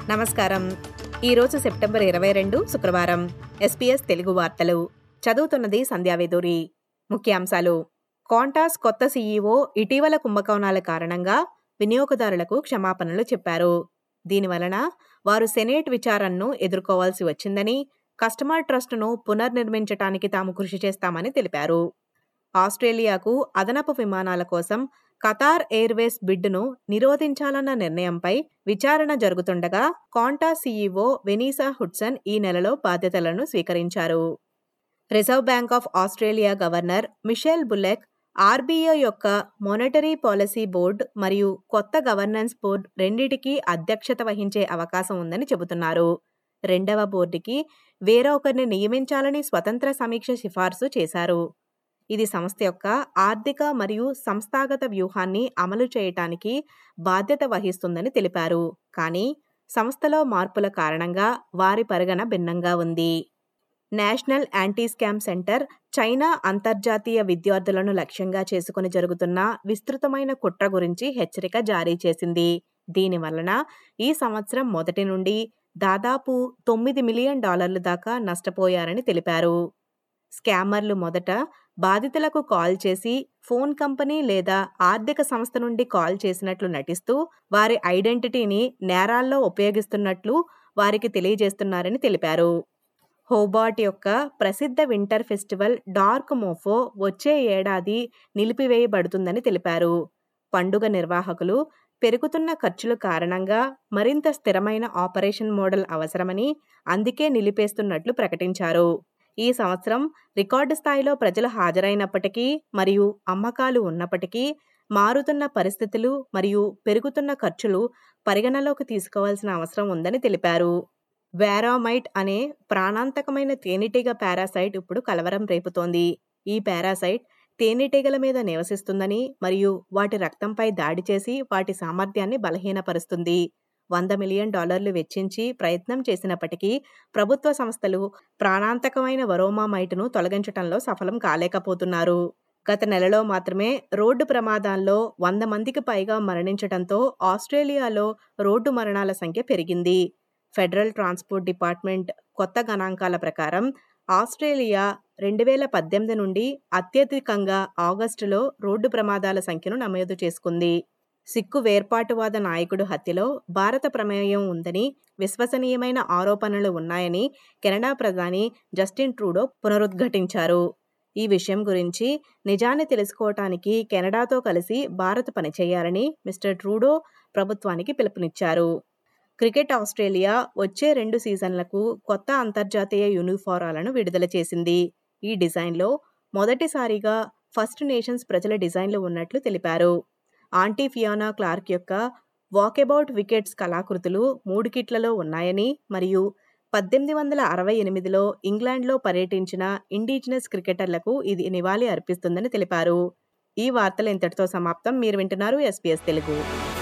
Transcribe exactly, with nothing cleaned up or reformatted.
నమస్కారం. ఈరోజు సెప్టెంబర్ ఇరవై రెండు శుక్రవారం. ఎస్పీఎస్ తెలుగు వార్తలు చదువుతున్నది సంధ్యావేదూరి. ముఖ్యాంశాలు: కాంటాస్ కొత్త సీఈఓ ఇటీవల కుంభకోణాల కారణంగా వినియోగదారులకు క్షమాపణలు చెప్పారు. దీనివలన వారు సెనేట్ విచారణను ఎదుర్కోవాల్సి వచ్చిందని, కస్టమర్ ట్రస్టును పునర్నిర్మించటానికి తాము కృషి చేస్తామని తెలిపారు. ఆస్ట్రేలియాకు అదనపు విమానాల కోసం ఖతార్ ఎయిర్వేస్ బిడ్డును నిరోధించాలన్న నిర్ణయంపై విచారణ జరుగుతుండగా కాంటాస్ సీఈఓ వెనీసా హుడ్సన్ ఈ నెలలో బాధ్యతలను స్వీకరించారు. Reserve bank of Australia governor Michele Bullock RBI యొక్క మానిటరీ పాలసీ బోర్డు మరియు కొత్త గవర్నెన్స్ బోర్డు రెండిటికీ అధ్యక్షత వహించే అవకాశం ఉందని చెబుతున్నారు. రెండవ బోర్డుకి వేరొకరిని నియమించాలని స్వతంత్ర సమీక్ష సిఫార్సు చేశారు. ఇది సంస్థ యొక్క ఆర్థిక మరియు సంస్థాగత వ్యూహాన్ని అమలు చేయటానికి బాధ్యత వహిస్తుందని తెలిపారు. కానీ సంస్థలో మార్పుల కారణంగా వారి పరిగణ భిన్నంగా ఉంది. National anti scam centre China అంతర్జాతీయ విద్యార్థులను లక్ష్యంగా చేసుకుని జరుగుతున్న విస్తృతమైన కుట్ర గురించి హెచ్చరిక జారీ చేసింది. దీనివలన ఈ సంవత్సరం మొదటి నుండి దాదాపు తొమ్మిది మిలియన్ డాలర్ల దాకా నష్టపోయారని తెలిపారు. స్కామర్లు మొదట బాధితులకు కాల్ చేసి ఫోన్ కంపెనీ లేదా ఆర్థిక సంస్థ నుండి కాల్ చేసినట్లు నటిస్తూ వారి ఐడెంటిటీని నేరాల్లో ఉపయోగిస్తున్నట్లు వారికి తెలియజేస్తున్నారని తెలిపారు. హోబార్ట్ యొక్క ప్రసిద్ధ వింటర్ ఫెస్టివల్ డార్క్ మోఫో వచ్చే ఏడాది నిలిపివేయబడుతుందని తెలిపారు. పండుగ నిర్వాహకులు పెరుగుతున్న ఖర్చుల కారణంగా మరింత స్థిరమైన ఆపరేషన్ మోడల్ అవసరమని, అందుకే నిలిపేస్తున్నట్లు ప్రకటించారు. ఈ సంవత్సరం రికార్డు స్థాయిలో ప్రజలు హాజరైనప్పటికీ మరియు అమ్మకాలు ఉన్నప్పటికీ మారుతున్న పరిస్థితులు మరియు పెరుగుతున్న ఖర్చులు పరిగణలోకి తీసుకోవాల్సిన అవసరం ఉందని తెలిపారు. వారామైట్ అనే ప్రాణాంతకమైన తేనెటీగ పారాసైట్ ఇప్పుడు కలవరం రేపుతోంది. ఈ పారాసైట్ తేనెటీగల మీద నివసిస్తుందని మరియు వాటి రక్తంపై దాడి చేసి వాటి సామర్థ్యాన్ని బలహీనపరుస్తుంది. వంద మిలియన్ డాలర్లు వెచ్చించి ప్రయత్నం చేసినప్పటికీ ప్రభుత్వ సంస్థలు ప్రాణాంతకమైన వరోమామైట్ను తొలగించడంలో సఫలం కాలేకపోతున్నారు. గత నెలలో మాత్రమే రోడ్డు ప్రమాదాల్లో వంద మందికి పైగా మరణించడంతో ఆస్ట్రేలియాలో రోడ్డు మరణాల సంఖ్య పెరిగింది. ఫెడరల్ ట్రాన్స్పోర్ట్ డిపార్ట్మెంట్ కొత్త గణాంకాల ప్రకారం ఆస్ట్రేలియా రెండు వేల పద్దెనిమిది నుండి అత్యధికంగా ఆగస్టులో రోడ్డు ప్రమాదాల సంఖ్యను నమోదు చేసుకుంది. సిక్కు వేర్పాటువాద నాయకుడు హత్యలో భారత ప్రమేయం ఉందని, విశ్వసనీయమైన ఆరోపణలు ఉన్నాయని కెనడా ప్రధాని జస్టిన్ ట్రూడో పునరుద్ఘాటించారు. ఈ విషయం గురించి నిజాన్ని తెలుసుకోవటానికి కెనడాతో కలిసి భారత్ పనిచేయాలని మిస్టర్ ట్రూడో ప్రభుత్వానికి పిలుపునిచ్చారు. క్రికెట్ ఆస్ట్రేలియా వచ్చే రెండు సీజన్లకు కొత్త అంతర్జాతీయ యూనిఫారాలను విడుదల చేసింది. ఈ డిజైన్లో మొదటిసారిగా ఫస్ట్ నేషన్స్ ప్రజల డిజైన్లు ఉన్నట్లు తెలిపారు. ఆంటీ ఫియానా క్లార్క్ యొక్క వాకబౌట్ వికెట్స్ కళాకృతులు మూడు కిట్లలో ఉన్నాయని మరియు పద్దెనిమిది వందల అరవై ఎనిమిదిలో ఇంగ్లాండ్లో పర్యటించిన ఇండిజినస్ క్రికెటర్లకు ఇది నివాళి అర్పిస్తుందని తెలిపారు. ఈ వార్తలు ఇంతటితో సమాప్తం. మీరు వింటున్నారు ఎస్పీఎస్ తెలుగు.